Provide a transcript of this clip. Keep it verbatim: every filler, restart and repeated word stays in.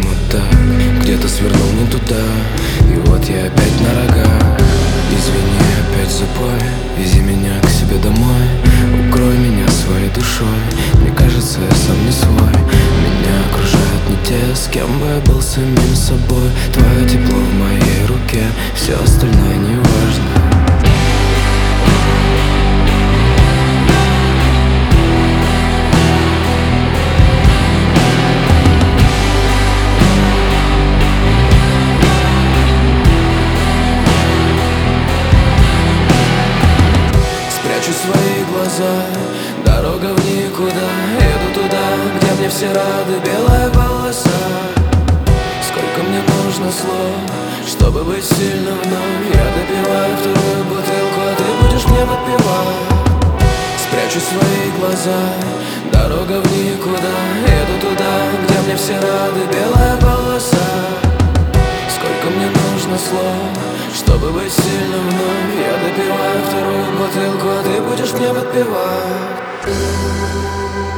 почему так? Где-то свернул не туда, и вот я опять на рогах. Извини, опять запой, вези меня к себе домой. Укрой меня своей душой, мне кажется, я сам не свой. Меня окружают не те, с кем бы я был самим собой. Твое тепло в моей руке, все остальное не важно. Прячу свои глаза, дорога в никуда. Еду туда, где мне все рады, белая полоса. Сколько мне нужно слов, чтобы быть сильным вновь. Я допиваю вторую бутылку, а ты будешь мне подпевать. Спрячу свои глаза, дорога в никуда. Еду туда, где мне все рады, белая полоса. Сколько мне нужно слов, чтобы быть сильным вновь. Я допиваю вторую бутылку, а ты будешь мне подпевать.